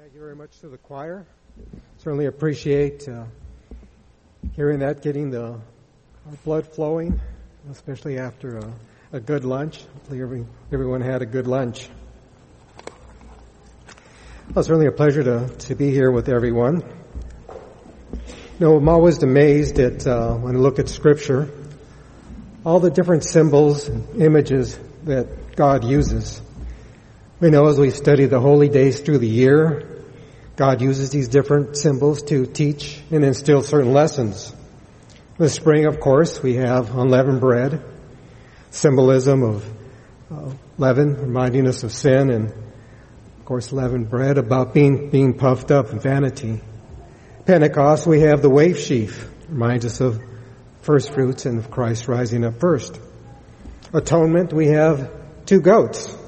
Thank you very much to the choir. Certainly appreciate hearing that, getting the blood flowing, especially after a good lunch. Hopefully everyone had a good lunch. Well, it's certainly a pleasure to be here with everyone. You know, I'm always amazed at when I look at Scripture, all the different symbols and images that God uses. We know as we study the holy days through the year, God uses these different symbols to teach and instill certain lessons. In the spring, of course, we have unleavened bread, symbolism of leaven, reminding us of sin, and of course, leavened bread about being puffed up in vanity. Pentecost, we have the wave sheaf, reminds us of first fruits and of Christ rising up first. Atonement, we have 2 goats.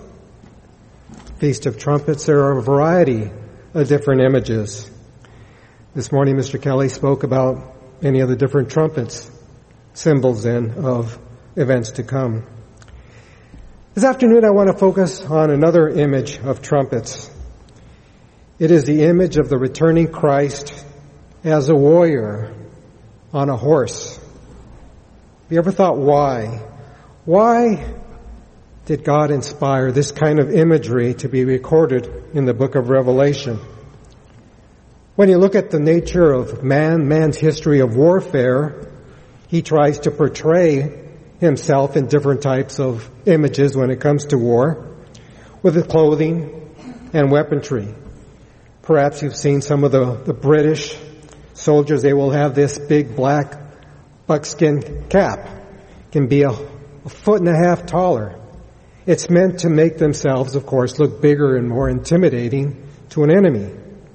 Feast of Trumpets, there are a variety of different images. This morning, Mr. Kelly spoke about many of the different trumpets, symbols then of events to come. This afternoon, I want to focus on another image of trumpets. It is the image of the returning Christ as a warrior on a horse. Have you ever thought why? Why did God inspire this kind of imagery to be recorded in the book of Revelation? When you look at the nature of man's history of warfare, he tries to portray himself in different types of images when it comes to war, with the clothing and weaponry. Perhaps you've seen some of the British soldiers. They will have this big black buckskin cap. It can be a 1.5 feet taller. It's meant to make themselves, of course, look bigger and more intimidating to an enemy.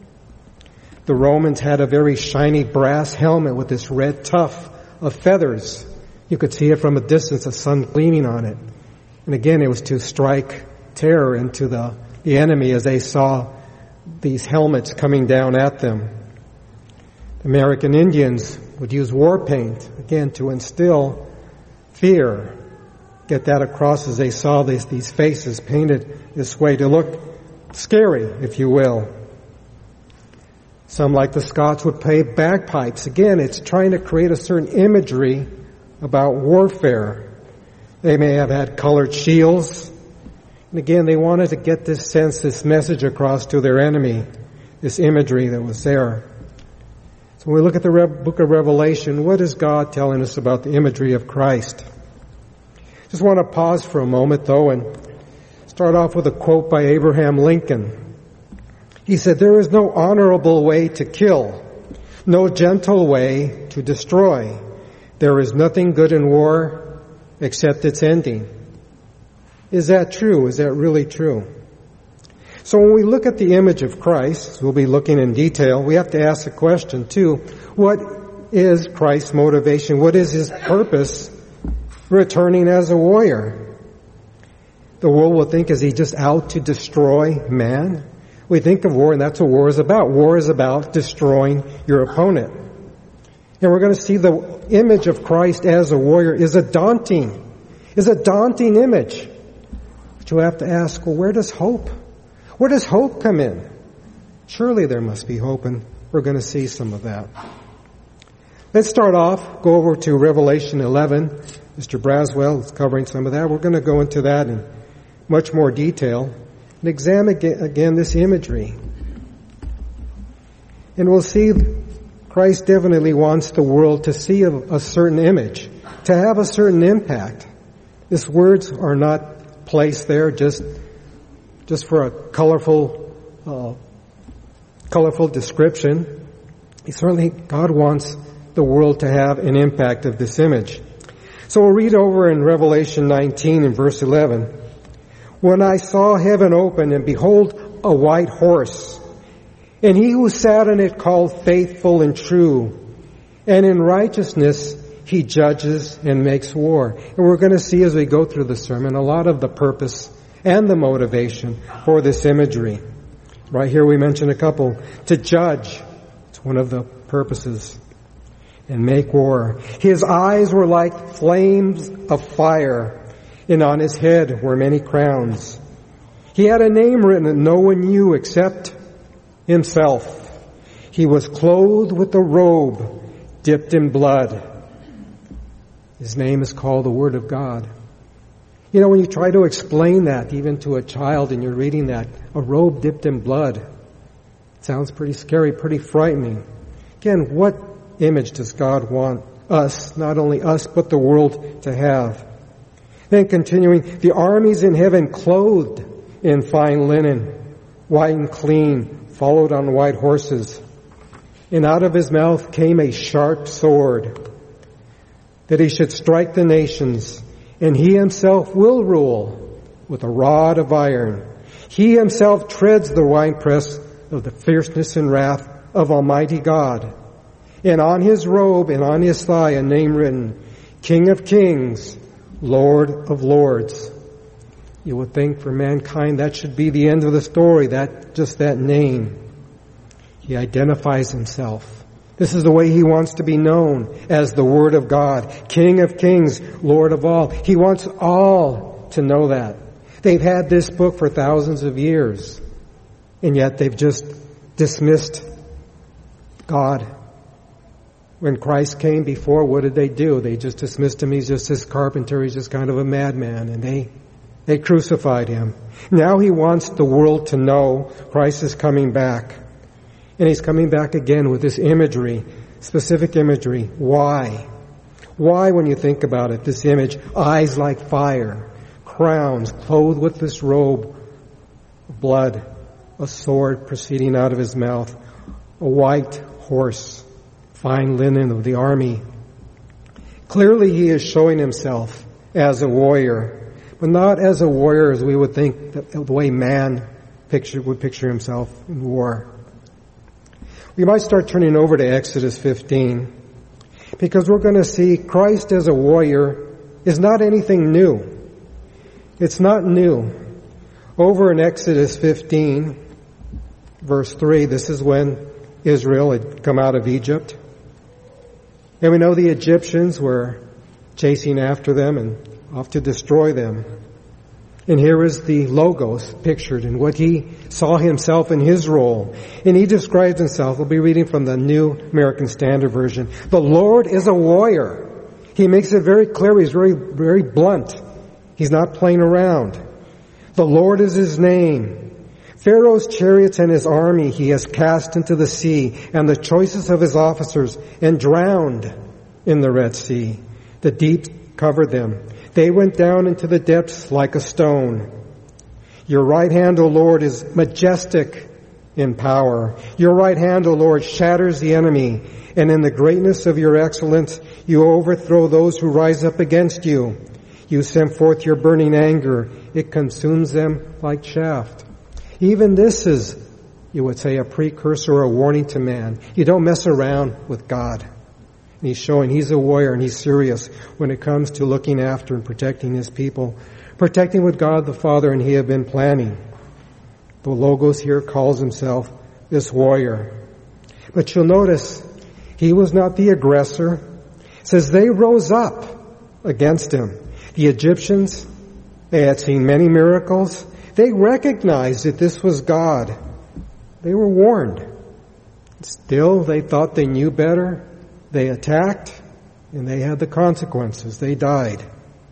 The Romans had a very shiny brass helmet with this red tuft of feathers. You could see it from a distance, the sun gleaming on it. And again, it was to strike terror into the enemy as they saw these helmets coming down at them. The American Indians would use war paint, again, to instill fear. Get that across as they saw these faces painted this way to look scary, if you will. Some, like the Scots, would play bagpipes. Again, it's trying to create a certain imagery about warfare. They may have had colored shields. And again, they wanted to get this sense, this message across to their enemy, this imagery that was there. So when we look at the book of Revelation, what is God telling us about the imagery of Christ? Just want to pause for a moment, though, and start off with a quote by Abraham Lincoln. He said, "There is no honorable way to kill, no gentle way to destroy. There is nothing good in war except its ending." Is that true? Is that really true? So when we look at the image of Christ, we'll be looking in detail, we have to ask the question, too, what is Christ's motivation? What is his purpose returning as a warrior? The world will think, is he just out to destroy man? We think of war, and that's what war is about. War is about destroying your opponent. And we're going to see the image of Christ as a warrior is a daunting image. But you have to ask, well, where does hope come in? Surely there must be hope, and we're going to see some of that. Let's start off, go over to Revelation 11. Mr. Braswell is covering some of that. We're going to go into that in much more detail and examine again this imagery. And we'll see Christ definitely wants the world to see a certain image, to have a certain impact. His words are not placed there just for a colorful description. Certainly, God wants the world to have an impact of this image. So we'll read over in Revelation 19 and verse 11. "When I saw heaven open, and behold, a white horse, and he who sat on it called Faithful and True, and in righteousness he judges and makes war." And we're going to see as we go through the sermon a lot of the purpose and the motivation for this imagery. Right here we mentioned a couple. To judge, it's one of the purposes. And make war. His eyes were like flames of fire, and on his head were many crowns. He had a name written that no one knew except himself. He was clothed with a robe dipped in blood. His name is called the Word of God. You know, when you try to explain that even to a child and you're reading that, a robe dipped in blood, it sounds pretty scary, pretty frightening. Again, what image does God want us, not only us, but the world to have? Then continuing, the armies in heaven clothed in fine linen, white and clean, followed on white horses. And out of his mouth came a sharp sword, that he should strike the nations, and he himself will rule with a rod of iron. He himself treads the winepress of the fierceness and wrath of Almighty God. And on his robe and on his thigh a name written, King of Kings, Lord of Lords. You would think for mankind that should be the end of the story, just that name. He identifies himself. This is the way he wants to be known, as the Word of God, King of Kings, Lord of all. He wants all to know that. They've had this book for thousands of years, and yet they've just dismissed God. When Christ came before, what did they do? They just dismissed him. He's just this carpenter. He's just kind of a madman, and they crucified him. Now he wants the world to know Christ is coming back. And he's coming back again with this imagery, specific imagery. Why? Why, when you think about it, this image, eyes like fire, crowns, clothed with this robe, blood, a sword proceeding out of his mouth, a white horse, fine linen of the army. Clearly he is showing himself as a warrior, but not as a warrior as we would think the way man would picture himself in war. We might start turning over to Exodus 15, because we're going to see Christ as a warrior is not anything new. It's not new. Over in Exodus 15, verse 3, this is when Israel had come out of Egypt. And we know the Egyptians were chasing after them and off to destroy them. And here is the Logos pictured in what he saw himself in his role. And he describes himself, we'll be reading from the New American Standard Version. The Lord is a warrior. He makes it very clear. He's very, very blunt. He's not playing around. The Lord is his name. Pharaoh's chariots and his army he has cast into the sea, and the choicest of his officers, and drowned in the Red Sea. The deep covered them. They went down into the depths like a stone. Your right hand, O Lord, is majestic in power. Your right hand, O Lord, shatters the enemy. And in the greatness of your excellence, you overthrow those who rise up against you. You send forth your burning anger. It consumes them like chaff. Even this is, you would say, a precursor or a warning to man. You don't mess around with God. And he's showing he's a warrior and he's serious when it comes to looking after and protecting his people. Protecting what God the Father and he have been planning. The Logos here calls himself this warrior. But you'll notice he was not the aggressor. It says they rose up against him. The Egyptians, they had seen many miracles. They recognized that this was God. They were warned. Still, they thought they knew better. They attacked, and they had the consequences. They died.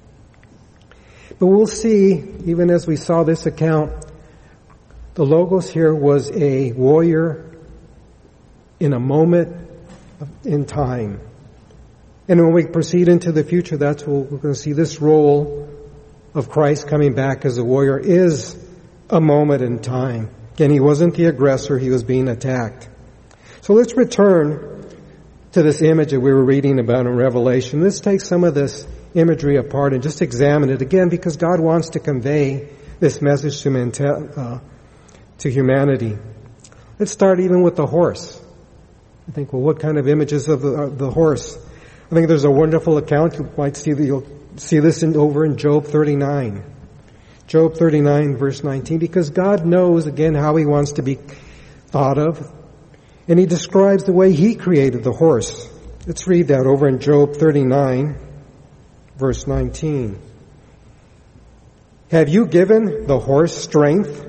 But we'll see, even as we saw this account, the Logos here was a warrior in a moment in time. And when we proceed into the future, that's what we're going to see. This role of Christ coming back as a warrior is a moment in time. Again, he wasn't the aggressor, he was being attacked. So let's return to this image that we were reading about in Revelation. Let's take some of this imagery apart and just examine it again, because God wants to convey this message to humanity. Let's start even with the horse. I think, well, what kind of images of the horse? I think there's a wonderful account. You might see that you'll see this over in Job 39. Job 39, verse 19, because God knows, again, how he wants to be thought of. And he describes the way he created the horse. Let's read that over in Job 39, verse 19. Have you given the horse strength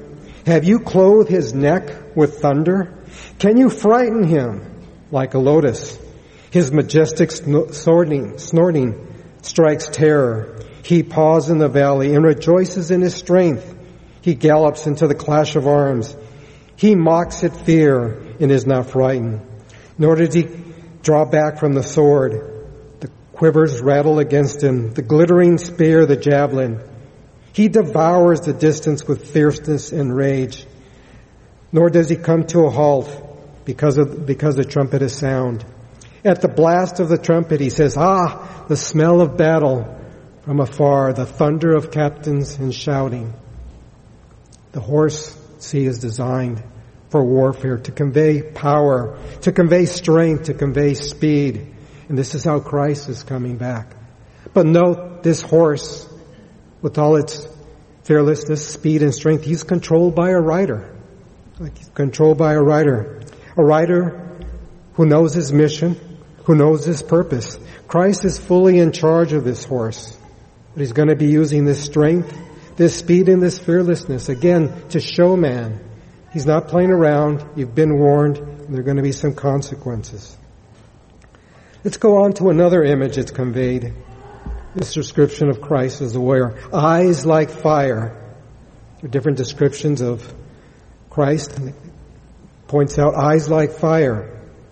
Have you clothed his neck with thunder? Can you frighten him like a lotus? His majestic snorting strikes terror. He paws in the valley and rejoices in his strength. He gallops into the clash of arms. He mocks at fear and is not frightened. Nor does he draw back from the sword. The quivers rattle against him, the glittering spear, the javelin. He devours the distance with fierceness and rage. Nor does he come to a halt because the trumpet is sound. At the blast of the trumpet, he says, "Ah, the smell of battle from afar, the thunder of captains and shouting." The horse, see, is designed for warfare, to convey power, to convey strength, to convey speed. And this is how Christ is coming back. But note, this horse, with all its fearlessness, speed, and strength, he's controlled by a rider. Like he's controlled by a rider. A rider who knows his mission, who knows his purpose. Christ is fully in charge of this horse. But he's going to be using this strength, this speed, and this fearlessness, again, to show man. He's not playing around. You've been warned, and there are going to be some consequences. Let's go on to another image that's conveyed. This description of Christ as a warrior. Eyes like fire. There are different descriptions of Christ. And it points out eyes like fire.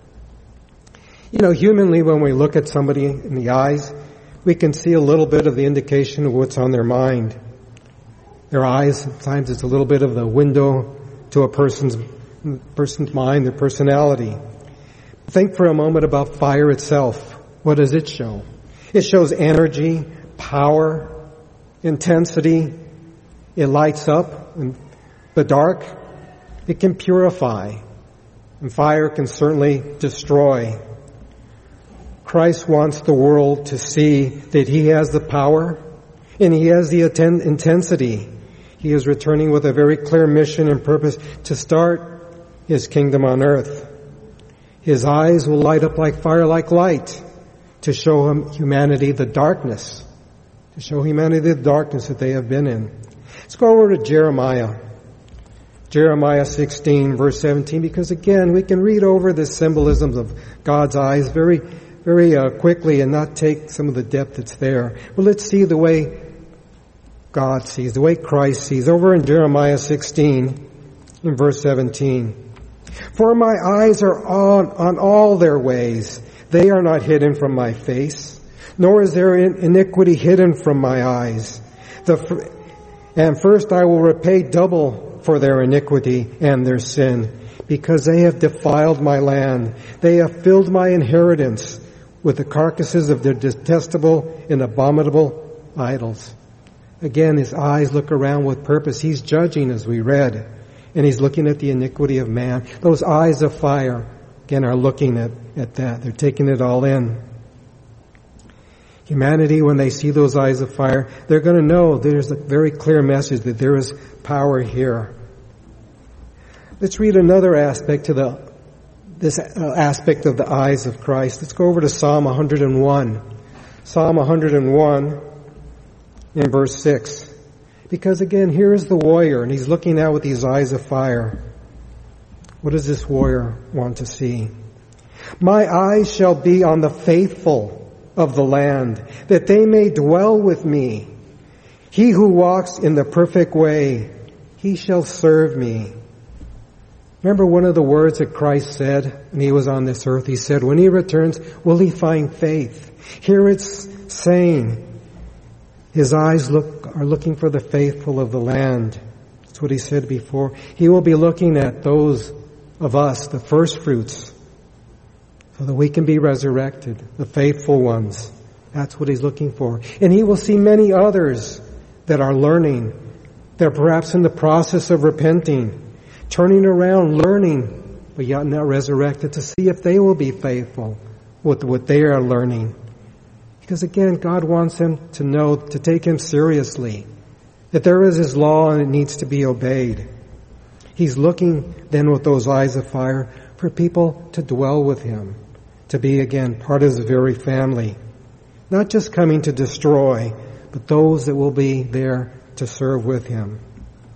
You know, humanly, when we look at somebody in the eyes, we can see a little bit of the indication of what's on their mind. Their eyes, sometimes it's a little bit of the window to a person's mind, their personality. Think for a moment about fire itself. What does it show? It shows energy, power, intensity. It lights up. In the dark, it can purify. And fire can certainly destroy. Christ wants the world to see that he has the power and he has the intensity. He is returning with a very clear mission and purpose to start his kingdom on earth. His eyes will light up like fire, like light, to show humanity the darkness, that they have been in. Let's go over to Jeremiah 16, verse 17, because again, we can read over the symbolisms of God's eyes very quickly and not take some of the depth that's there. But let's see the way God sees, the way Christ sees. Over in Jeremiah 16, in verse 17. For my eyes are on all their ways. They are not hidden from my face, nor is their iniquity hidden from my eyes. And first I will repay double for their iniquity and their sin, because they have defiled my land. They have filled my inheritance with the carcasses of their detestable and abominable idols. Again, his eyes look around with purpose. He's judging, as we read, and he's looking at the iniquity of man. Those eyes of fire, again, are looking at that. They're taking it all in. Humanity, when they see those eyes of fire, they're going to know there's a very clear message that there is power here. Let's read another aspect to this aspect of the eyes of Christ. Let's go over to Psalm 101. Psalm 101 in verse 6. Because again, here is the warrior, and he's looking out with these eyes of fire. What does this warrior want to see? My eyes shall be on the faithful of the land, that they may dwell with me. He who walks in the perfect way, he shall serve me. Remember one of the words that Christ said when he was on this earth? He said, when he returns, will he find faith? Here it's saying, his eyes are looking for the faithful of the land. That's what he said before. He will be looking at those of us, the first fruits, so that we can be resurrected, the faithful ones. That's what he's looking for. And he will see many others that are learning. They're perhaps in the process of repenting, turning around, learning, but yet not resurrected, to see if they will be faithful with what they are learning. Because again, God wants them to know, to take him seriously, that there is his law and it needs to be obeyed. He's looking then with those eyes of fire for people to dwell with him, to be again part of his very family. Not just coming to destroy, but those that will be there to serve with him.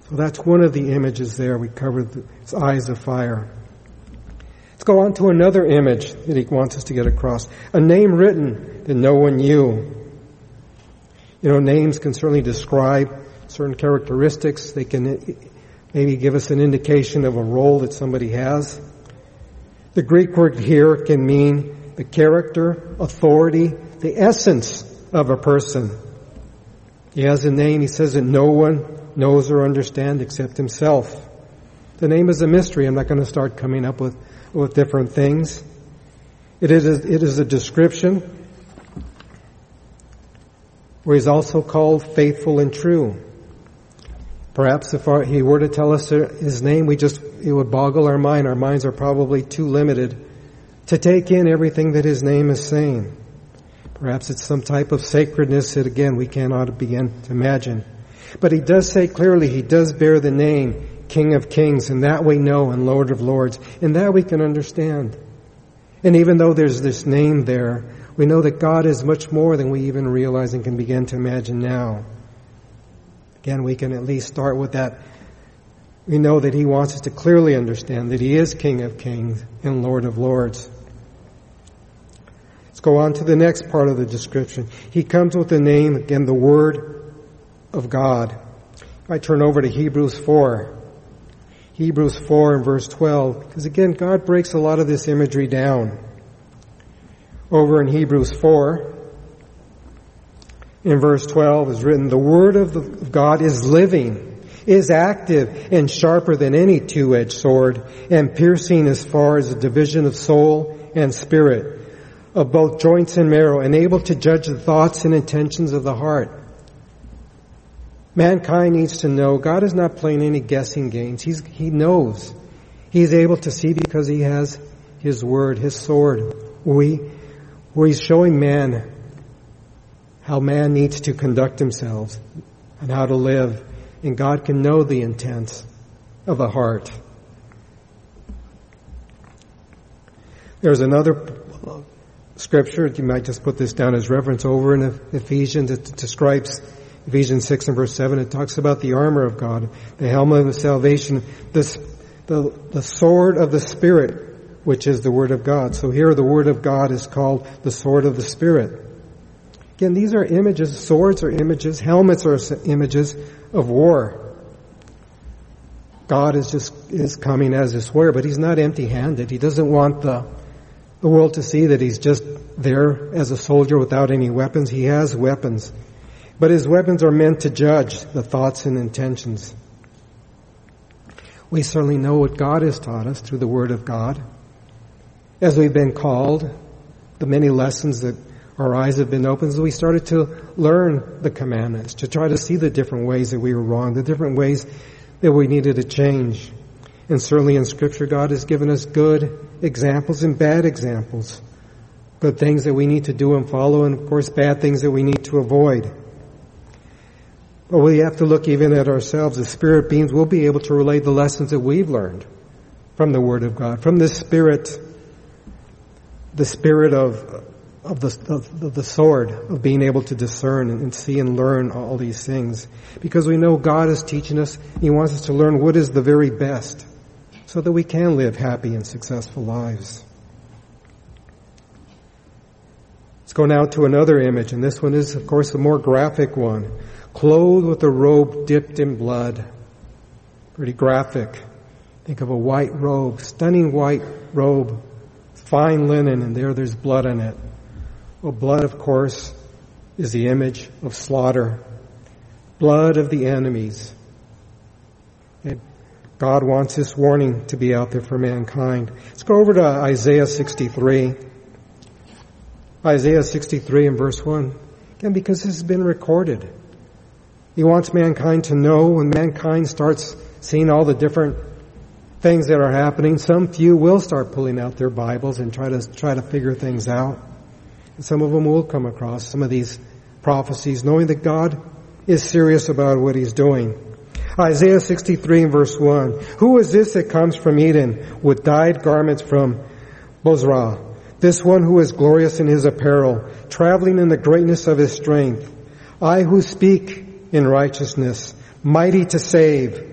So that's one of the images there. We covered its eyes of fire. Let's go on to another image that he wants us to get across. A name written that no one knew. You know, names can certainly describe certain characteristics. They can maybe give us an indication of a role that somebody has. The Greek word here can mean the character, authority, the essence of a person. He has a name, he says, that no one knows or understands except himself. The name is a mystery. I'm not going to start coming up with different things. It is a description where he's also called faithful and true. Perhaps if he were to tell us his name, it would boggle our mind. Our minds are probably too limited to take in everything that his name is saying. Perhaps it's some type of sacredness that, again, we cannot begin to imagine. But he does say clearly, he does bear the name King of Kings, and that we know, and Lord of Lords, and that we can understand. And even though there's this name there, we know that God is much more than we even realize and can begin to imagine now. Again, we can at least start with that. We know that he wants us to clearly understand that he is King of Kings and Lord of Lords. Let's go on to the next part of the description. He comes with the name, again, the Word of God. I turn over to Hebrews 4. Hebrews 4 and verse 12. Because again, God breaks a lot of this imagery down. Over in Hebrews 4, in verse 12 is written, the Word of God is living, is active, and sharper than any two-edged sword, and piercing as far as the division of soul and spirit, of both joints and marrow, and able to judge the thoughts and intentions of the heart. Mankind needs to know God is not playing any guessing games. He knows. He's able to see because he has his word, his sword, where he's showing man how man needs to conduct himself and how to live. And God can know the intents of a heart. There's another scripture, you might just put this down as reference, over in Ephesians. It describes Ephesians 6 and verse 7. It talks about the armor of God, the helmet of salvation, the sword of the Spirit, which is the Word of God. So here the Word of God is called the sword of the Spirit. Again, these are images. Swords are images. Helmets are images of war. God is coming as a warrior, but he's not empty-handed. He doesn't want the world to see that he's just there as a soldier without any weapons. He has weapons. But his weapons are meant to judge the thoughts and intentions. We certainly know what God has taught us through the Word of God. As we've been called, the many lessons that our eyes have been opened, so we started to learn the commandments, to try to see the different ways that we were wrong, the different ways that we needed to change. And certainly in Scripture, God has given us good examples and bad examples. Good things that we need to do and follow, and of course bad things that we need to avoid. But we have to look even at ourselves. As spirit beings, we'll be able to relate the lessons that we've learned from the Word of God, from the Spirit of the sword, of being able to discern and see and learn all these things. Because we know God is teaching us, He wants us to learn what is the very best, so that we can live happy and successful lives. Let's go now to another image, and this one is, of course, a more graphic one. Clothed with a robe dipped in blood. Pretty graphic. Think of a white robe, stunning white robe, fine linen, and there's blood on it. Well, blood, of course, is the image of slaughter. Blood of the enemies. And God wants this warning to be out there for mankind. Let's go over to Isaiah 63. Isaiah 63 and verse 1. Again, because this has been recorded. He wants mankind to know when mankind starts seeing all the different things that are happening. Some few will start pulling out their Bibles and try to figure things out. And some of them will come across some of these prophecies, knowing that God is serious about what He's doing. Isaiah 63 and verse 1. Who is this that comes from Eden with dyed garments from Bozrah? This one who is glorious in his apparel, traveling in the greatness of his strength. I who speak in righteousness, mighty to save.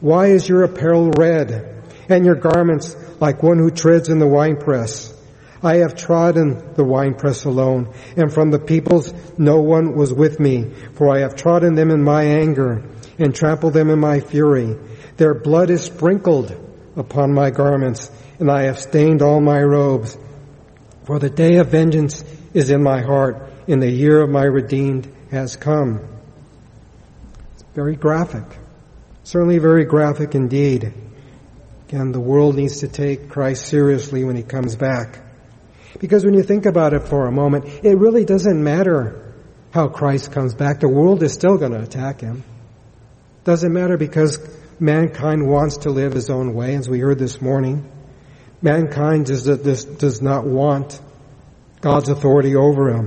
Why is your apparel red, and your garments like one who treads in the winepress? I have trodden the winepress alone, and from the peoples no one was with me, for I have trodden them in my anger, and trampled them in my fury. Their blood is sprinkled upon my garments, and I have stained all my robes. For the day of vengeance is in my heart, and the year of my redeemed has come. It's very graphic. Certainly very graphic indeed. Again, the world needs to take Christ seriously when he comes back. Because when you think about it for a moment, it really doesn't matter how Christ comes back. The world is still going to attack him. Doesn't matter because mankind wants to live his own way, as we heard this morning. Mankind does not want God's authority over him.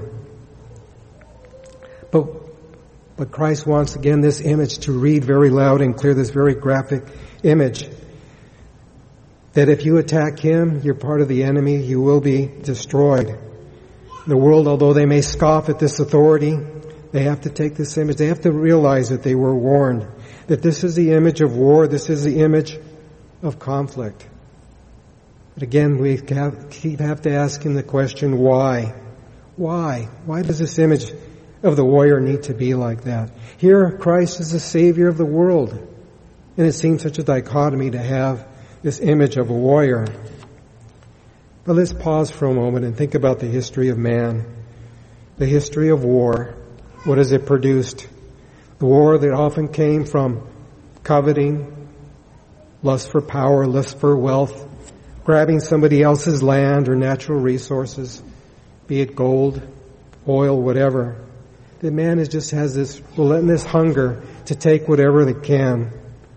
But Christ wants, again, this image to read very loud and clear, this very graphic image. That if you attack him, you're part of the enemy, you will be destroyed. The world, although they may scoff at this authority, they have to take this image. They have to realize that they were warned. That this is the image of war, this is the image of conflict. But again, we have to ask him the question, why? Why? Why does this image of the warrior need to be like that? Here, Christ is the Savior of the world. And it seems such a dichotomy to have this image of a warrior. But let's pause for a moment and think about the history of man. The history of war. What has it produced? The war that often came from coveting, lust for power, lust for wealth, grabbing somebody else's land or natural resources, be it gold, oil, whatever. The man just has this relentless hunger to take whatever they can.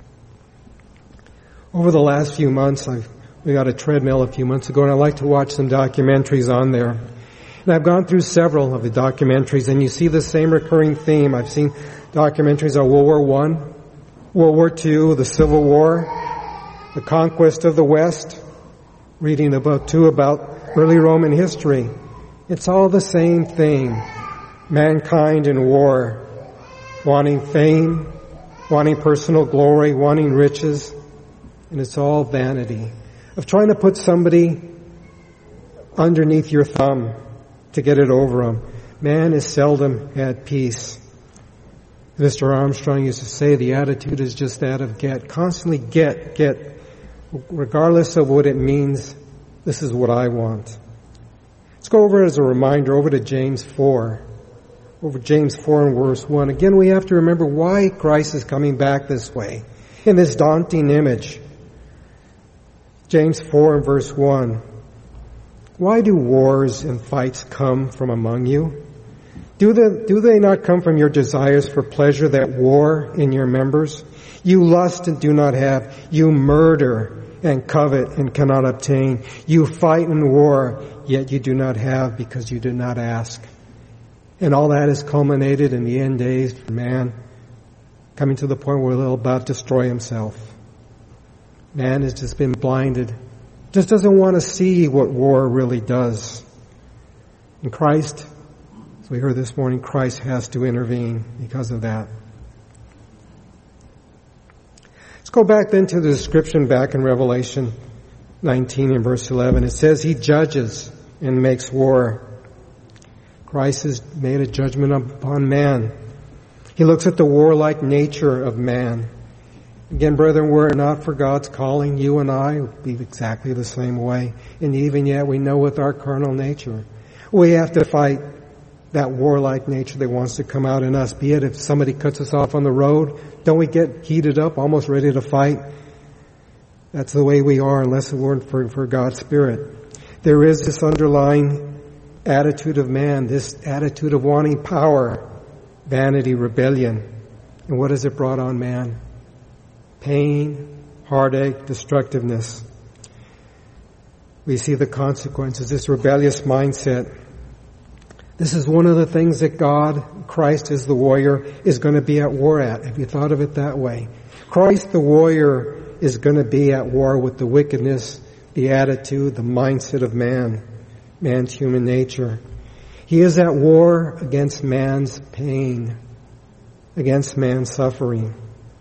Over the last few months, we got a treadmill a few months ago, and I like to watch some documentaries on there. And I've gone through several of the documentaries, and you see the same recurring theme. I've seen documentaries on World War I, World War II, the Civil War, the conquest of the West, reading about early Roman history. It's all the same thing. Mankind in war, wanting fame, wanting personal glory, wanting riches, and it's all vanity. Of trying to put somebody underneath your thumb to get it over them. Man is seldom at peace. Mr. Armstrong used to say the attitude is just that of get. Constantly get. Regardless of what it means, this is what I want. Let's go over as a reminder over to James 4. Over James 4 and verse 1. Again, we have to remember why Christ is coming back this way, in this daunting image. James 4 and verse 1. Why do wars and fights come from among you? Do they not come from your desires for pleasure that war in your members? You lust and do not have. You murder and covet and cannot obtain. You fight and war, yet you do not have because you did not ask. And all that is culminated in the end days for man, coming to the point where he'll about destroy himself. Man has just been blinded. Just doesn't want to see what war really does. And Christ, as we heard this morning, Christ has to intervene because of that. Let's go back then to the description back in Revelation 19 and verse 11. It says he judges and makes war. Christ has made a judgment upon man. He looks at the warlike nature of man. Again, brethren, were it not for God's calling, you and I would be exactly the same way. And even yet we know with our carnal nature, we have to fight that warlike nature that wants to come out in us. Be it if somebody cuts us off on the road, don't we get heated up, almost ready to fight? That's the way we are unless it weren't for God's Spirit. There is this underlying attitude of man, this attitude of wanting power, vanity, rebellion. And what has it brought on man? Pain, heartache, destructiveness. We see the consequences, this rebellious mindset. This is one of the things that God, Christ as the warrior, is going to be at war at. Have you thought of it that way? Christ the warrior is going to be at war with the wickedness, the attitude, the mindset of man, man's human nature. He is at war against man's pain, against man's suffering.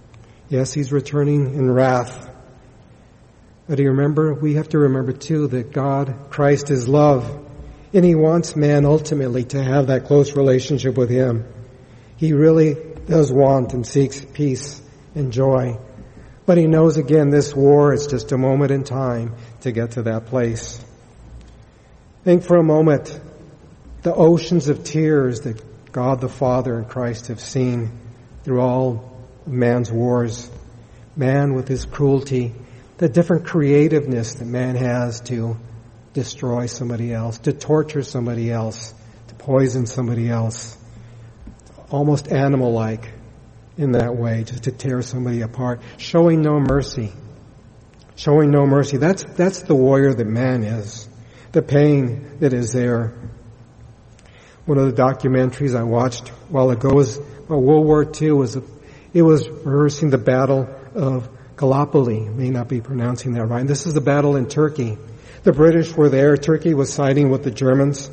Yes, he's returning in wrath. But we have to remember too that God, Christ is love. And he wants man ultimately to have that close relationship with him. He really does want and seeks peace and joy. But he knows again this war is just a moment in time to get to that place. Think for a moment the oceans of tears that God the Father and Christ have seen through all man's wars. Man with his cruelty, the different creativeness that man has to destroy somebody else, to torture somebody else, to poison somebody else. Almost animal-like in that way, just to tear somebody apart. Showing no mercy. Showing no mercy. That's the warrior that man is. The pain that is there. One of the documentaries I watched a while ago was World War II. It was rehearsing the Battle of Gallipoli. May not be pronouncing that right. And this is the battle in Turkey. The British were there. Turkey was siding with the Germans.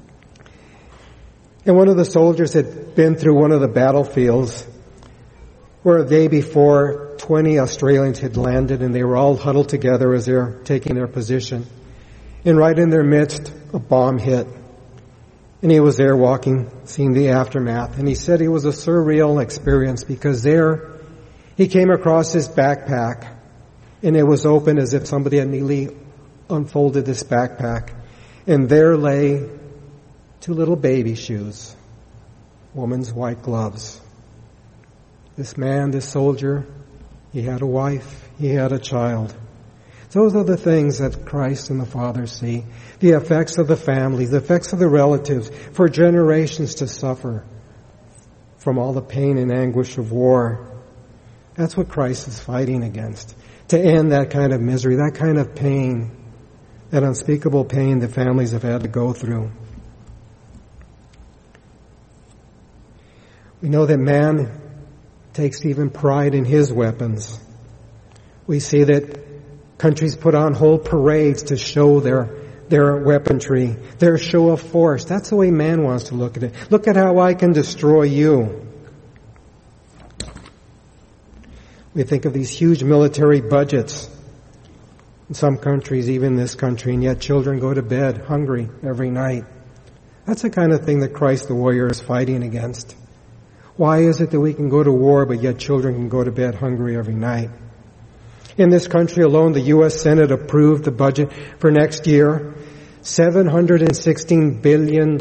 And one of the soldiers had been through one of the battlefields where a day before 20 Australians had landed and they were all huddled together as they're taking their position. And right in their midst, a bomb hit. And he was there walking, seeing the aftermath. And he said it was a surreal experience because there he came across his backpack and it was open as if somebody had neatly unfolded this backpack. And there lay 2 little baby shoes, woman's white gloves. This man, this soldier, he had a wife, he had a child. Those are the things that Christ and the Father see. The effects of the family, the effects of the relatives, for generations to suffer from all the pain and anguish of war. That's what Christ is fighting against. To end that kind of misery, that kind of pain, that unspeakable pain that families have had to go through. We know that man takes even pride in his weapons. We see that countries put on whole parades to show their weaponry, their show of force. That's the way man wants to look at it. Look at how I can destroy you. We think of these huge military budgets in some countries, even this country, and yet children go to bed hungry every night. That's the kind of thing that Christ the warrior is fighting against. Why is it that we can go to war, but yet children can go to bed hungry every night? In this country alone, the U.S. Senate approved the budget for next year, $716 billion.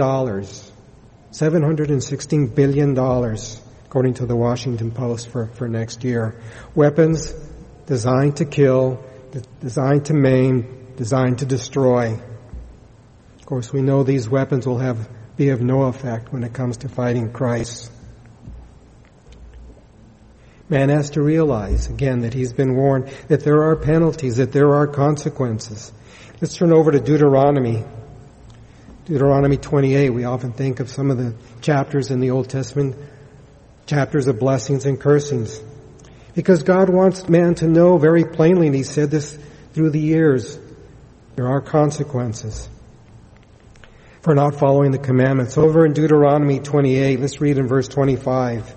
$716 billion, according to the Washington Post, for next year. Weapons designed to kill, designed to maim, designed to destroy. Of course, we know these weapons will be of no effect when it comes to fighting Christ. Man has to realize, again, that he's been warned that there are penalties, that there are consequences. Let's turn over to Deuteronomy. Deuteronomy 28. We often think of some of the chapters in the Old Testament, chapters of blessings and cursings. Because God wants man to know very plainly, and he said this through the years, there are consequences for not following the commandments. Over in Deuteronomy 28, let's read in verse 25.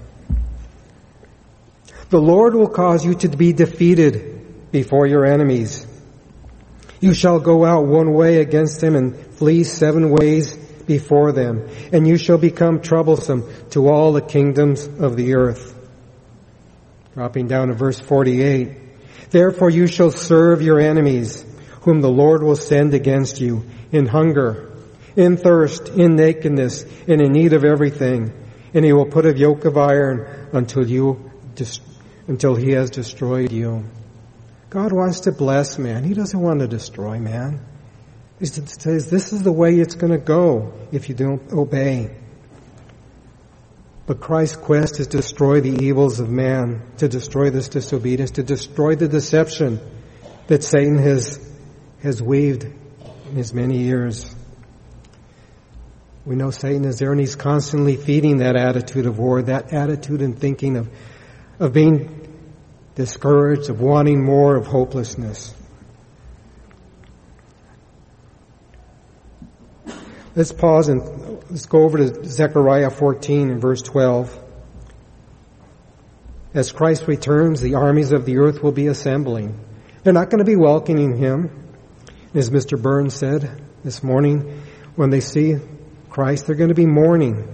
The Lord will cause you to be defeated before your enemies. You shall go out one way against them and flee 7 ways before them, and you shall become troublesome to all the kingdoms of the earth. Dropping down to verse 48. Therefore you shall serve your enemies, whom the Lord will send against you, in hunger, in thirst, in nakedness, and in need of everything. And he will put a yoke of iron until he has destroyed you. God wants to bless man. He doesn't want to destroy man. He says this is the way it's going to go if you don't obey. But Christ's quest is to destroy the evils of man, to destroy this disobedience, to destroy the deception that Satan has weaved in his many years. We know Satan is there and he's constantly feeding that attitude of war, that attitude and thinking of being discouraged, of wanting more, of hopelessness. Let's pause and let's go over to Zechariah 14 and verse 12. As Christ returns, the armies of the earth will be assembling. They're not going to be welcoming him. As Mr. Burns said this morning, when they see Christ, they're going to be mourning.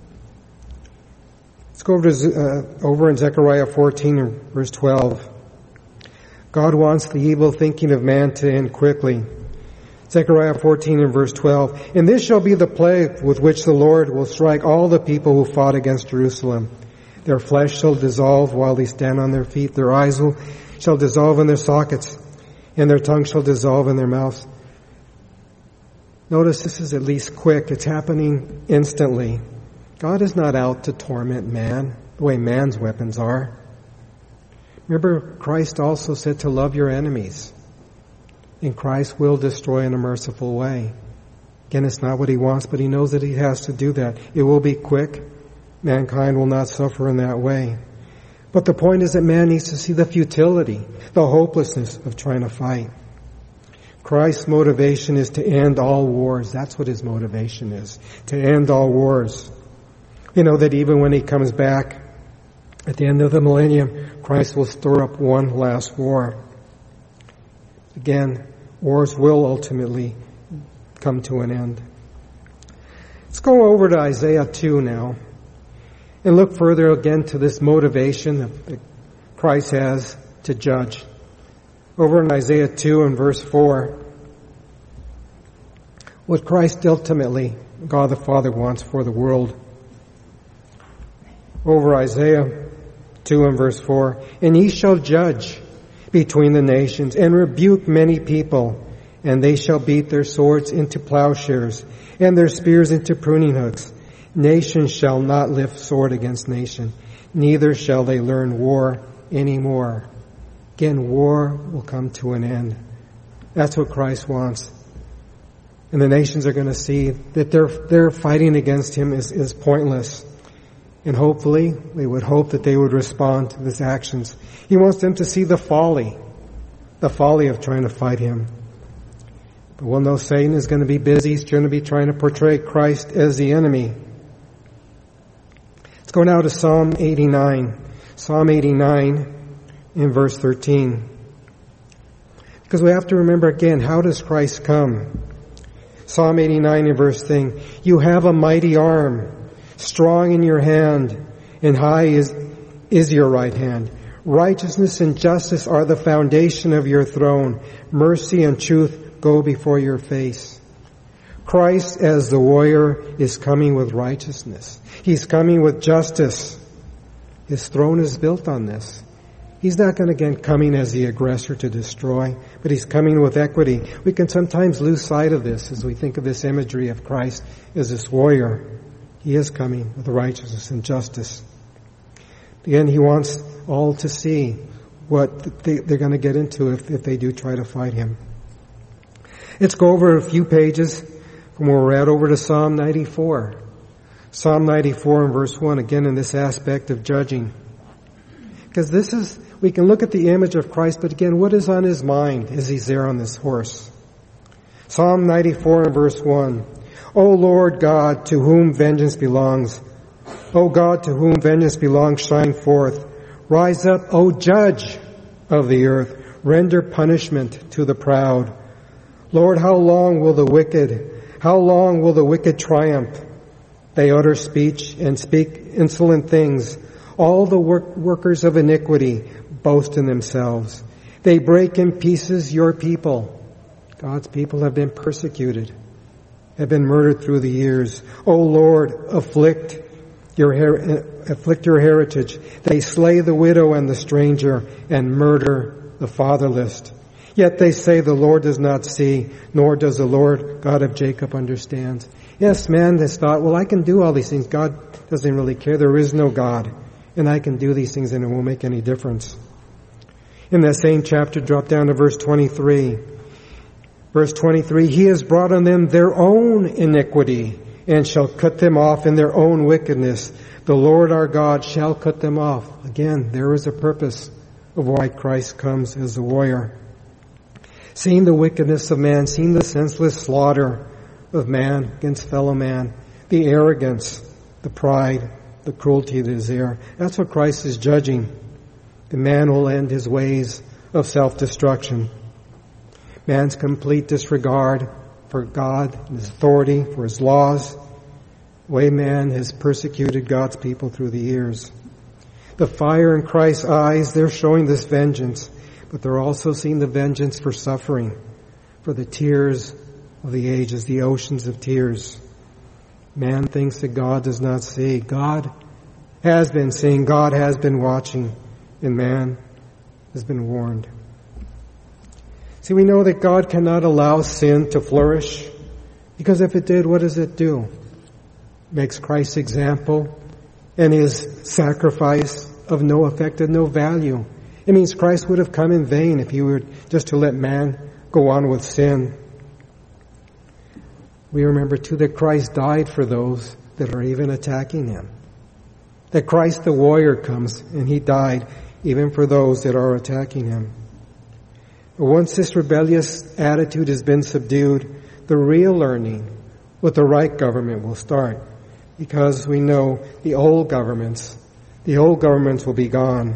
Let's go over in Zechariah 14 and verse 12. God wants the evil thinking of man to end quickly. Zechariah 14 and verse 12. And this shall be the plague with which the Lord will strike all the people who fought against Jerusalem. Their flesh shall dissolve while they stand on their feet. Their eyes shall dissolve in their sockets, and their tongue shall dissolve in their mouths. Notice this is at least quick. It's happening instantly. God is not out to torment man the way man's weapons are. Remember, Christ also said to love your enemies. And Christ will destroy in a merciful way. Again, it's not what he wants, but he knows that he has to do that. It will be quick. Mankind will not suffer in that way. But the point is that man needs to see the futility, the hopelessness of trying to fight. Christ's motivation is to end all wars. That's what his motivation is, to end all wars. You know that even when he comes back at the end of the millennium, Christ will stir up one last war. Again, wars will ultimately come to an end. Let's go over to Isaiah 2 now and look further again to this motivation that Christ has to judge. Over in Isaiah 2 and verse 4, what Christ ultimately, God the Father, wants for the world. Over Isaiah 2 and verse 4, and ye shall judge between the nations and rebuke many people, and they shall beat their swords into plowshares and their spears into pruning hooks. Nation shall not lift sword against nation, neither shall they learn war anymore. Again, war will come to an end. That's what Christ wants. And the nations are going to see that their fighting against him is pointless. And hopefully, we would hope that they would respond to his actions. He wants them to see the folly of trying to fight him. But we'll know Satan is going to be busy. He's going to be trying to portray Christ as the enemy. Let's go now to Psalm 89. Psalm 89 in verse 13. Because we have to remember again, how does Christ come? Psalm 89 in verse 13. You have a mighty arm, strong in your hand, and high is your right hand. Righteousness and justice are the foundation of your throne. Mercy and truth go before your face. Christ, as the warrior, is coming with righteousness. He's coming with justice. His throne is built on this. He's not going to again coming as the aggressor to destroy, but he's coming with equity. We can sometimes lose sight of this as we think of this imagery of Christ as this warrior. He is coming with righteousness and justice. Again, he wants all to see what they're going to get into if they do try to fight him. Let's go over a few pages from where we're at over to Psalm 94. Psalm 94 and verse 1, again in this aspect of judging. Because we can look at the image of Christ, but again, what is on his mind as he's there on this horse? Psalm 94 and verse 1. O Lord God, to whom vengeance belongs, O God, to whom vengeance belongs, shine forth. Rise up, O Judge of the earth. Render punishment to the proud. Lord, how long will the wicked triumph? They utter speech and speak insolent things. All the workers of iniquity boast in themselves. They break in pieces your people. God's people have been persecuted, have been murdered through the years. O Lord, afflict your heritage. They slay the widow and the stranger and murder the fatherless. Yet they say the Lord does not see, nor does the Lord God of Jacob understand. Yes, man has thought, well, I can do all these things. God doesn't really care. There is no God. And I can do these things and it won't make any difference. In that same chapter, drop down to verse 23. Verse 23, He has brought on them their own iniquity and shall cut them off in their own wickedness. The Lord our God shall cut them off. Again, there is a purpose of why Christ comes as a warrior. Seeing the wickedness of man, seeing the senseless slaughter of man against fellow man, the arrogance, the pride, the cruelty that is there. That's what Christ is judging. the man will end his ways of self-destruction. Man's complete disregard for God and his authority, for his laws, the way man has persecuted God's people through the years. The fire in Christ's eyes, they're showing this vengeance, but they're also seeing the vengeance for suffering, for the tears of the ages, the oceans of tears. Man thinks that God does not see. God has been seeing, God has been watching, and man has been warned. See, we know that God cannot allow sin to flourish, because if it did, what does it do? It makes Christ's example and his sacrifice of no effect and no value. It means Christ would have come in vain if he were just to let man go on with sin. We remember too that Christ died for those that are even attacking him. That Christ the warrior comes and he died even for those that are attacking him. But once this rebellious attitude has been subdued, the real learning with the right government will start. Because we know the old governments will be gone.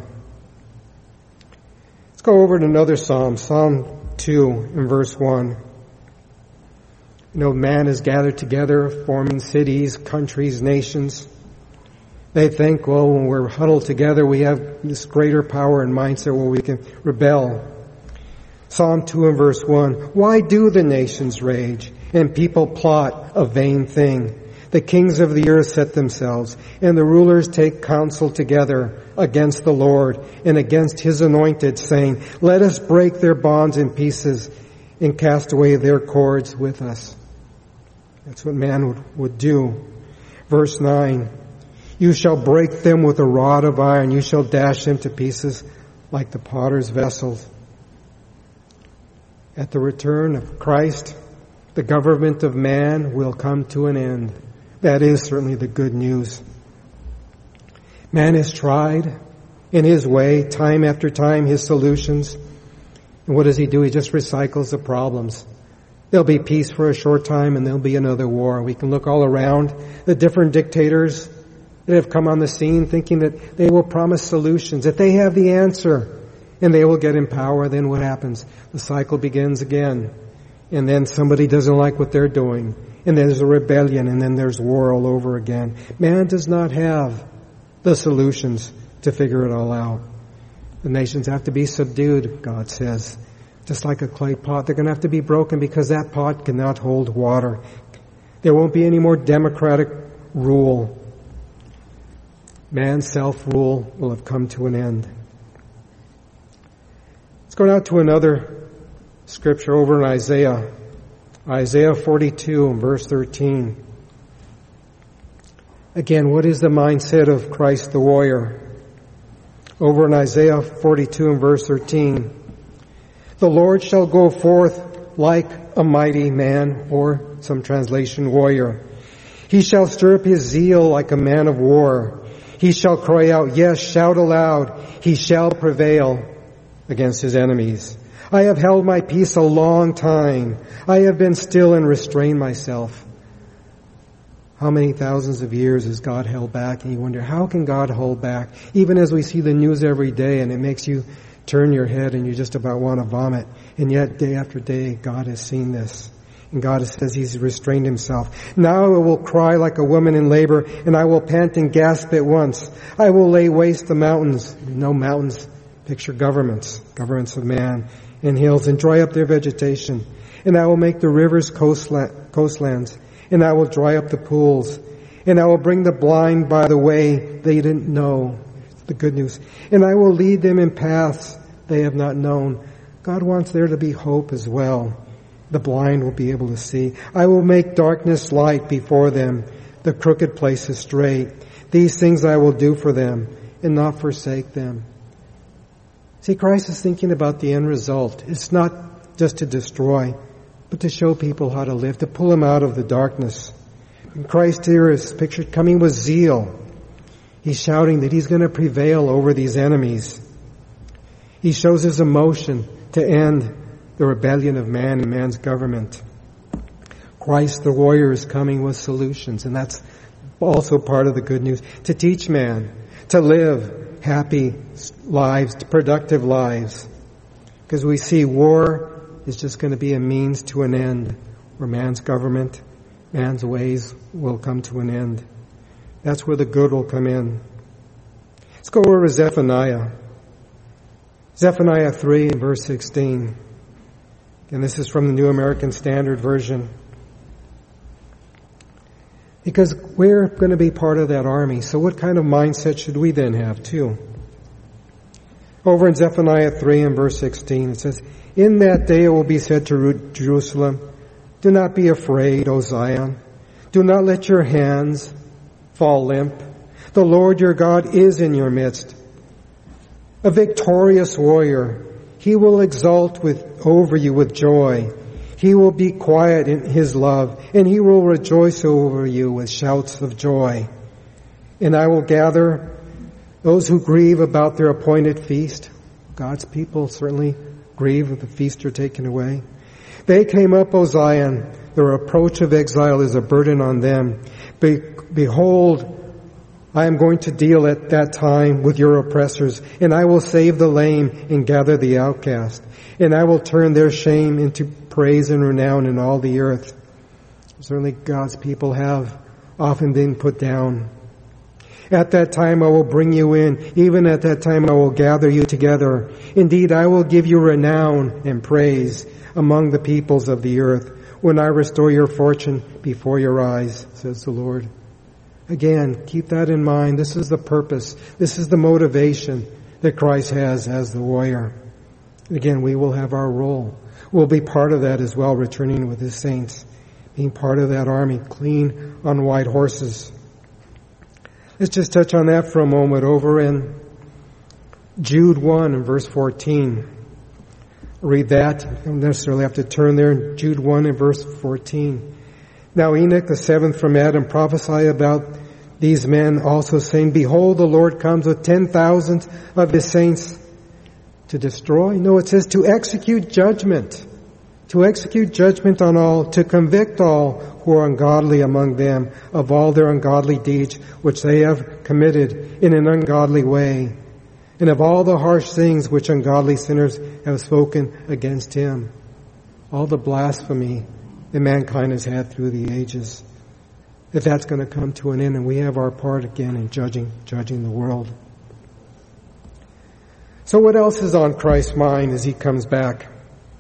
Let's go over to another Psalm, Psalm 2 in verse 1. You know, man is gathered together, forming cities, countries, nations. They think, well, when we're huddled together, we have this greater power and mindset where we can rebel. Psalm 2 and verse 1. Why do the nations rage and people plot a vain thing? The kings of the earth set themselves, and the rulers take counsel together against the Lord and against his anointed, saying, let us break their bonds in pieces and cast away their cords with us. That's what man would do. Verse 9, you shall break them with a rod of iron. You shall dash them to pieces like the potter's vessels. At the return of Christ, the government of man will come to an end. That is certainly the good news. Man has tried in his way, time after time, his solutions. And what does he do? He just recycles the problems. There'll be peace for a short time and there'll be another war. We can look all around the different dictators that have come on the scene thinking that they will promise solutions, that they have the answer and they will get in power. Then what happens? The cycle begins again. And then somebody doesn't like what they're doing. And there's a rebellion, and then there's war all over again. Man does not have the solutions to figure it all out. The nations have to be subdued, God says. Just like a clay pot, they're going to have to be broken because that pot cannot hold water. There won't be any more democratic rule. Man's self-rule will have come to an end. Let's go now to another scripture over in Isaiah. Isaiah 42 and verse 13. Again, what is the mindset of Christ the warrior? Over in Isaiah 42 and verse 13. The Lord shall go forth like a mighty man, or some translation, warrior. He shall stir up his zeal like a man of war. He shall cry out, yes, shout aloud. He shall prevail against his enemies. I have held my peace a long time. I have been still and restrained myself. How many thousands of years has God held back? And you wonder, how can God hold back? Even as we see the news every day and it makes you turn your head and you just about want to vomit. And yet day after day, God has seen this. And God says he's restrained himself. Now I will cry like a woman in labor, and I will pant and gasp at once. I will lay waste the mountains. No mountains, picture governments of man, and hills, and dry up their vegetation. And I will make the rivers coastlands, and I will dry up the pools. And I will bring the blind by the way they didn't know. The good news. And I will lead them in paths they have not known. God wants there to be hope as well. The blind will be able to see. I will make darkness light before them, the crooked places straight. These things I will do for them, and not forsake them. See, Christ is thinking about the end result. It's not just to destroy, but to show people how to live, to pull them out of the darkness. And Christ here is pictured coming with zeal. He's shouting that he's going to prevail over these enemies. He shows his emotion to end the rebellion of man and man's government. Christ the warrior is coming with solutions, and that's also part of the good news. To teach man to live happy lives, productive lives. Because we see war is just going to be a means to an end, where man's government, man's ways will come to an end. That's where the good will come in. Let's go over to Zephaniah. Zephaniah 3 and verse 16. And this is from the New American Standard Version. Because we're going to be part of that army. So what kind of mindset should we then have too? Over in Zephaniah 3 and verse 16, it says, "In that day it will be said to Jerusalem, do not be afraid, O Zion. Do not let your hands fall limp. The Lord your God is in your midst, a victorious warrior. He will exult over you with joy. He will be quiet in his love, and he will rejoice over you with shouts of joy. And I will gather those who grieve about their appointed feast." God's people certainly grieve if the feast are taken away. "They came up, O Zion. The reproach of exile is a burden on them. Behold, I am going to deal at that time with your oppressors, and I will save the lame and gather the outcast. And I will turn their shame into praise and renown in all the earth." Certainly God's people have often been put down. "At that time I will bring you in. Even at that time I will gather you together. Indeed, I will give you renown and praise among the peoples of the earth when I restore your fortune before your eyes, says the Lord." Again, keep that in mind. This is the purpose. This is the motivation that Christ has as the warrior. Again, we will have our role. We'll be part of that as well, returning with his saints, being part of that army, clean on white horses. Let's just touch on that for a moment over in Jude 1 and verse 14. Read that. You don't necessarily have to turn there. Jude 1 and verse 14. "Now Enoch, the seventh from Adam, prophesied about these men also, saying, Behold, the Lord comes with 10,000 of his saints to destroy." No, it says to execute judgment. To execute judgment on all, to convict all who are ungodly among them of all their ungodly deeds which they have committed in an ungodly way, and of all the harsh things which ungodly sinners have spoken against him. All the blasphemy that mankind has had through the ages. If that's going to come to an end, and we have our part again in judging the world. So what else is on Christ's mind as he comes back?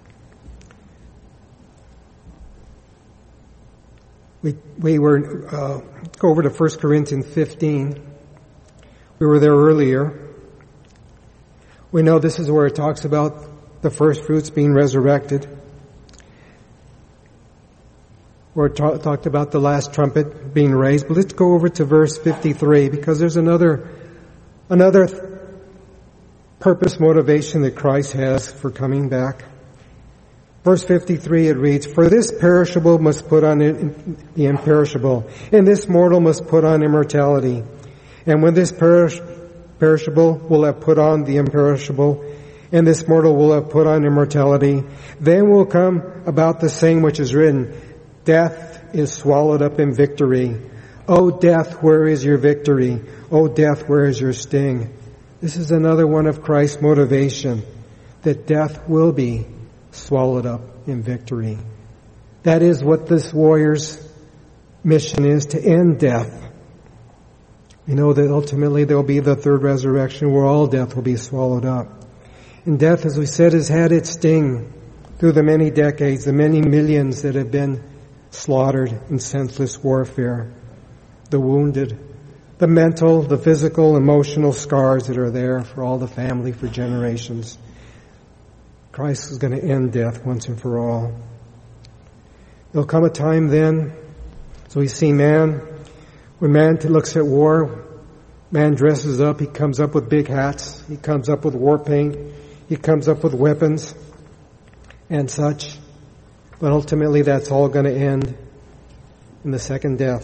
We were go over to 1 Corinthians 15. We were there earlier. We know this is where it talks about the first fruits being resurrected. Where it talked about the last trumpet being raised. But let's go over to verse 53, because there's another purpose, motivation that Christ has for coming back. Verse 53, it reads, "For this perishable must put on the imperishable, and this mortal must put on immortality. And when this perishable will have put on the imperishable, and this mortal will have put on immortality, then will come about the same which is written, Death is swallowed up in victory. O death, where is your victory? O death, where is your sting?" This is another one of Christ's motivation, that death will be swallowed up in victory. That is what this warrior's mission is, to end death. We know that ultimately there will be the third resurrection where all death will be swallowed up. And death, as we said, has had its sting through the many decades, the many millions that have been slaughtered in senseless warfare. The wounded, the mental, the physical, emotional scars that are there for all the family for generations. Christ is going to end death once and for all. There'll come a time then, so we see man, when man looks at war, man dresses up, he comes up with big hats, he comes up with war paint, he comes up with weapons and such. But ultimately that's all going to end in the second death.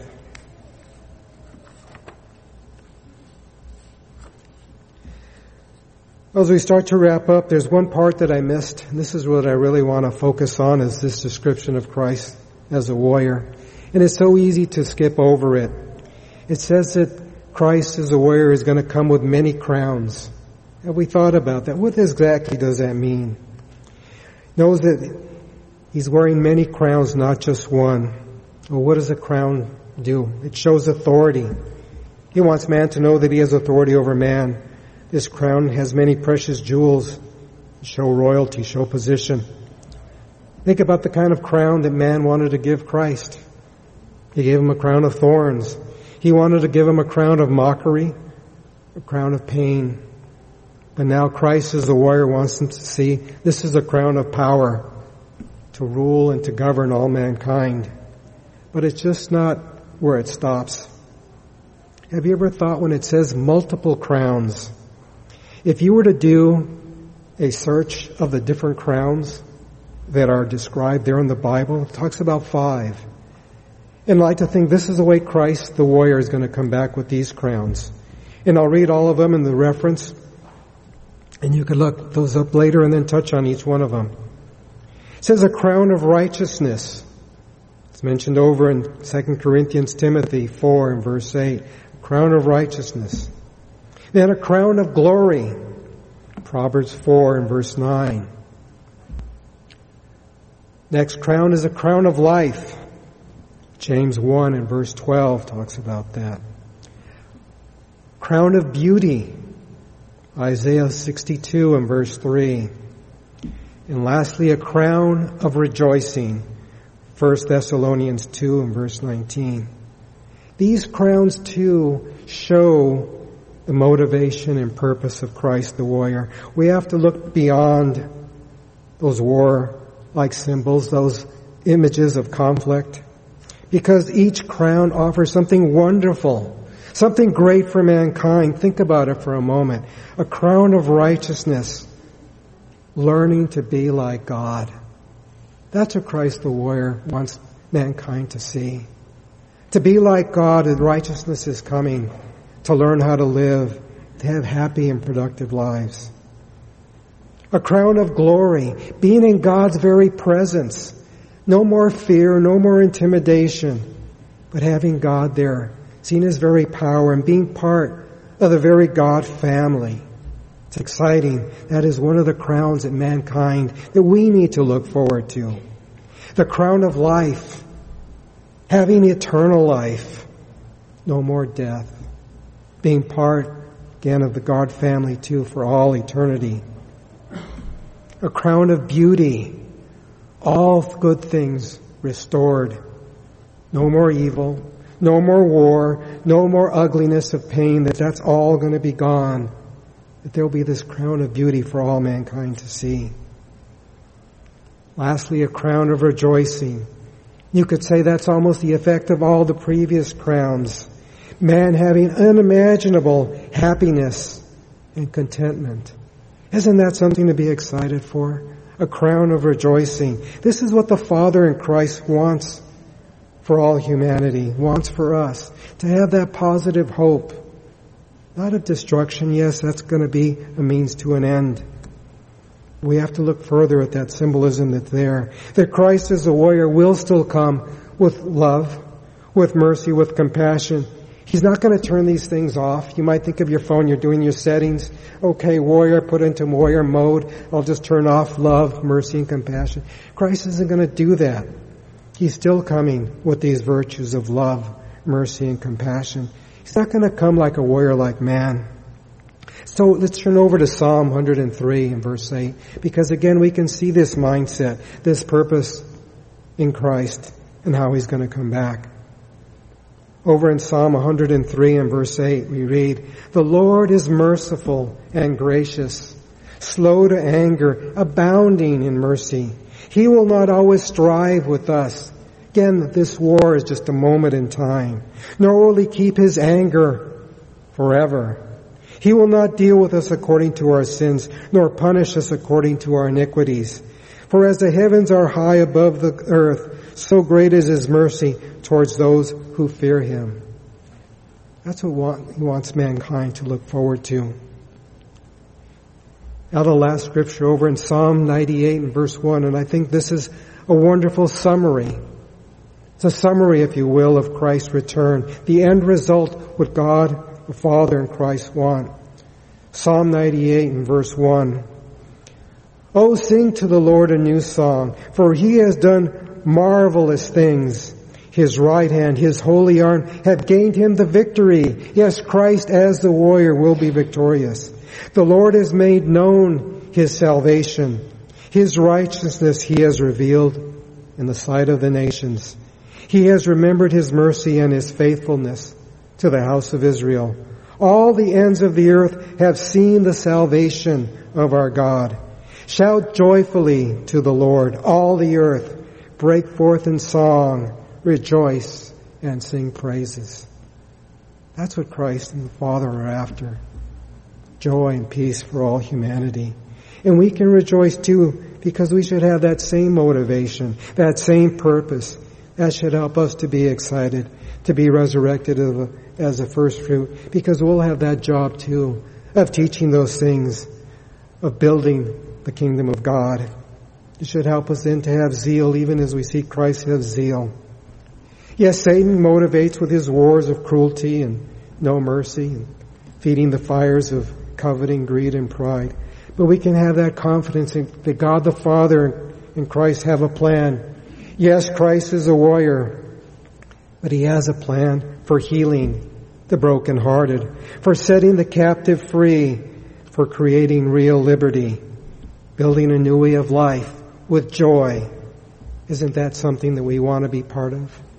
As we start to wrap up, there's one part that I missed, and this is what I really want to focus on, is this description of Christ as a warrior. And it's so easy to skip over it. It says that Christ as a warrior is going to come with many crowns. Have we thought about that? What exactly does that mean? Knows that he's wearing many crowns, not just one. Well, what does a crown do? It shows authority. He wants man to know that he has authority over man. This crown has many precious jewels, show royalty, show position. Think about the kind of crown that man wanted to give Christ. He gave him a crown of thorns. He wanted to give him a crown of mockery, a crown of pain. But now Christ as the warrior wants him to see this is a crown of power to rule and to govern all mankind. But it's just not where it stops. Have you ever thought when it says multiple crowns, if you were to do a search of the different crowns that are described there in the Bible, it talks about 5. And I like to think this is the way Christ, the warrior, is going to come back with these crowns. And I'll read all of them in the reference, and you can look those up later and then touch on each one of them. It says a crown of righteousness. It's mentioned over in 2 Corinthians, Timothy 4 and verse 8. A crown of righteousness. Then a crown of glory. Proverbs 4 and verse 9. Next crown is a crown of life. James 1 and verse 12 talks about that. Crown of beauty. Isaiah 62 and verse 3. And lastly, a crown of rejoicing. 1 Thessalonians 2 and verse 19. These crowns too show the motivation and purpose of Christ the warrior. We have to look beyond those war-like symbols, those images of conflict, because each crown offers something wonderful, something great for mankind. Think about it for a moment. A crown of righteousness, learning to be like God. That's what Christ the warrior wants mankind to see. To be like God, and righteousness is coming. To learn how to live, to have happy and productive lives. A crown of glory, being in God's very presence. No more fear, no more intimidation, but having God there, seeing His very power and being part of the very God family. It's exciting. That is one of the crowns that mankind, that we need to look forward to. The crown of life, having eternal life, no more death. Being part, again, of the God family too for all eternity. A crown of beauty, all good things restored. No more evil, no more war, no more ugliness of pain, that's all going to be gone. That there will be this crown of beauty for all mankind to see. Lastly, a crown of rejoicing. You could say that's almost the effect of all the previous crowns. Man having unimaginable happiness and contentment. Isn't that something to be excited for? A crown of rejoicing. This is what the Father in Christ wants for all humanity, wants for us. To have that positive hope. Not of destruction, yes, that's going to be a means to an end. We have to look further at that symbolism that's there. That Christ as a warrior will still come with love, with mercy, with compassion. He's not going to turn these things off. You might think of your phone, you're doing your settings. Okay, warrior, put into warrior mode. I'll just turn off love, mercy, and compassion. Christ isn't going to do that. He's still coming with these virtues of love, mercy, and compassion. He's not going to come like a warrior like man. So let's turn over to Psalm 103 and verse 8, because again we can see this mindset, this purpose in Christ and how He's going to come back. Over in Psalm 103 and verse 8 we read, "The Lord is merciful and gracious, slow to anger, abounding in mercy. He will not always strive with us." Again, this war is just a moment in time. "Nor will He keep His anger forever. He will not deal with us according to our sins, nor punish us according to our iniquities. For as the heavens are high above the earth, so great is His mercy towards those who fear Him." That's what He wants mankind to look forward to. Now the last scripture over in Psalm 98 and verse 1, and I think this is a wonderful summary. It's a summary, if you will, of Christ's return. The end result, what God the Father and Christ want. Psalm 98 and verse 1. Oh, sing to the Lord a new song, for he has done marvelous things. His right hand, his holy arm have gained him the victory. Yes, Christ as the warrior will be victorious. The Lord has made known his salvation. His righteousness he has revealed in the sight of the nations. He has remembered his mercy and his faithfulness to the house of Israel. All the ends of the earth have seen the salvation of our God. Shout joyfully to the Lord, all the earth. Break forth in song, rejoice, and sing praises. That's what Christ and the Father are after. Joy and peace for all humanity. And we can rejoice too, because we should have that same motivation, that same purpose. That should help us to be excited, to be resurrected as a first fruit, because we'll have that job too, of teaching those things, of building the kingdom of God. It should help us then to have zeal, even as we see Christ have zeal. Yes, Satan motivates with his wars of cruelty and no mercy, and feeding the fires of coveting, greed, and pride. But we can have that confidence that God the Father and Christ have a plan. Yes, Christ is a warrior, but he has a plan for healing the brokenhearted, for setting the captive free, for creating real liberty, building a new way of life with joy. Isn't that something that we want to be part of?